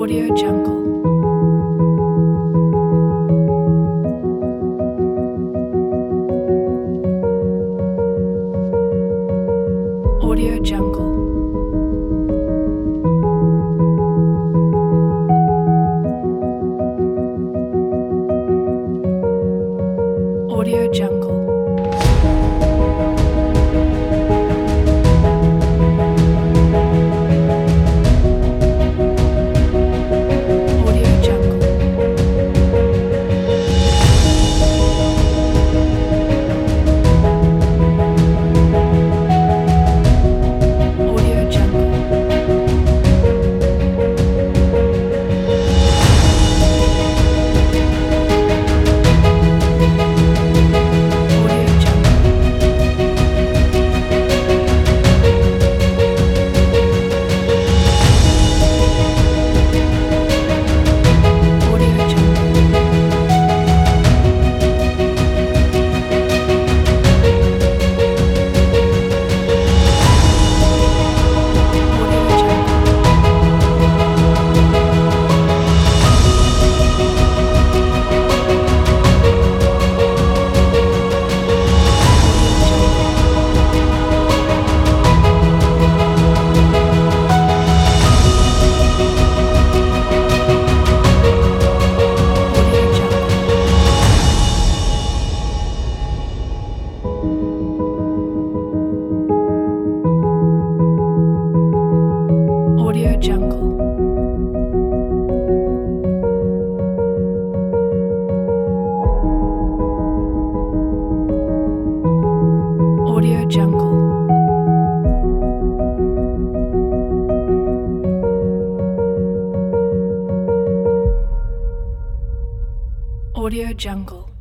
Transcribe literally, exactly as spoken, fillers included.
Audio Jungle. Audio Jungle. Audio Jungle. Audio Jungle. Audio Jungle. Audio Jungle. Audio Jungle. Audio Jungle. Audio Jungle. Audio Jungle. Audio Jungle. Audio Jungle.